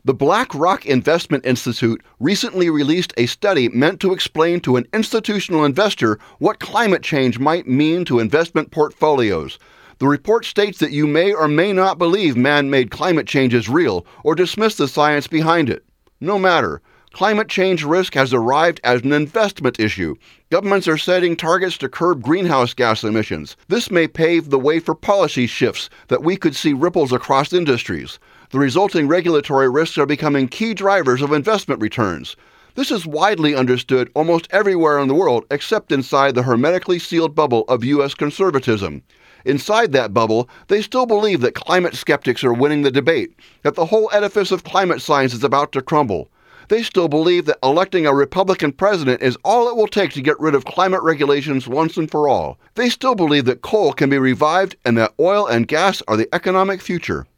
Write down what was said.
The BlackRock Investment Institute recently released a study meant to explain to an institutional investor what climate change might mean to investment portfolios. The report states that you may or may not believe man-made climate change is real or dismiss the science behind it. No matter. Climate change risk has arrived as an investment issue. Governments are setting targets to curb greenhouse gas emissions. This may pave the way for policy shifts that we could see ripples across industries. The resulting regulatory risks are becoming key drivers of investment returns. This is widely understood almost everywhere in the world except inside the hermetically sealed bubble of U.S. conservatism. Inside that bubble, they still believe that climate skeptics are winning the debate, that the whole edifice of climate science is about to crumble. They still believe that electing a Republican president is all it will take to get rid of climate regulations once and for all. They still believe that coal can be revived and that oil and gas are the economic future.